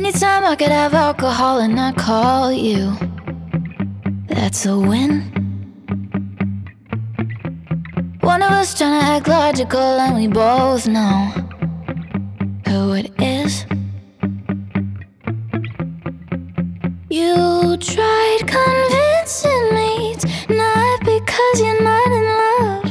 Anytime I could have alcohol and not call you, that's a win. One of us trying to act logical and we both know who it is. You tried convincing me it's not because you're not in love.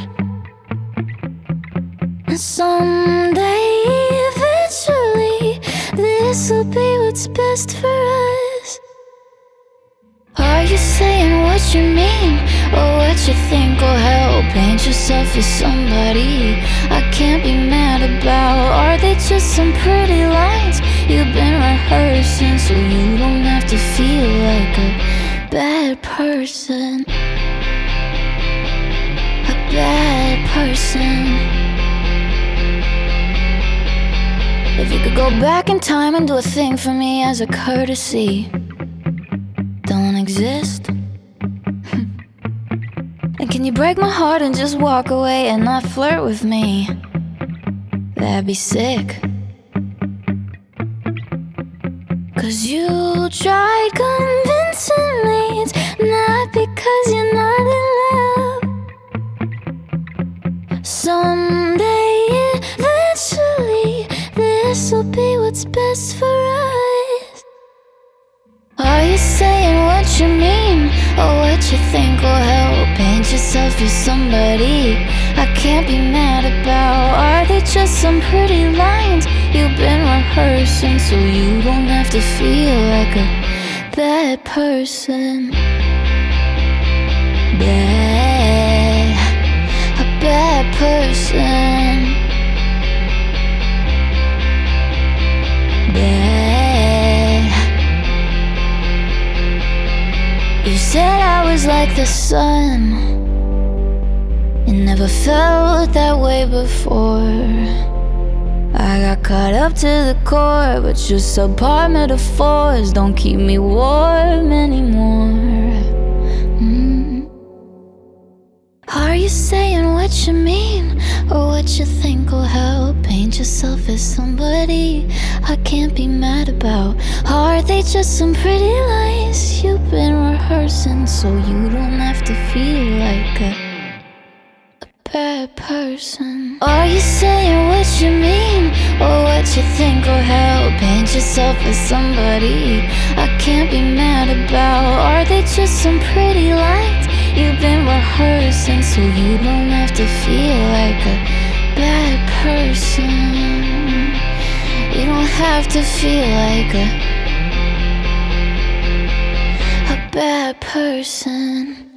And someday, eventually, this'll be what's best for us. Are you saying what you mean, or what you think will help? Paint yourself as somebody I can't be mad about. Are they just some pretty lines you've been rehearsing, so you don't have to feel like a bad person? A bad person. If you could go back in time and do a thing for me as a courtesy, don't exist. And can you break my heart and just walk away and not flirt with me? That'd be sick. 'Cause you tried convincing me it's not because you're not in love. Someday, eventually, this'll be what's best for us. Are you saying what you mean, or what you think will help? Paint yourself as somebody I can't be mad about. Are they just some pretty lines you've been rehearsing, so you don't have to feel like a bad person? A bad person. You said I was like the sun. It never felt that way before. I got caught up to the core, but your subpar metaphors don't keep me warm anymore. Are you saying what you mean, or what you think will help? Paint yourself as somebody I can't be mad about. Are they just some pretty lies you've been rehearsing, so you don't have to feel like a bad person? Are you saying what you mean, or what you think will help? Paint yourself as somebody I can't be mad about. Are they just some pretty lies you've been rehearsing, so you don't have to feel like a bad person? You don't have to feel like a bad person.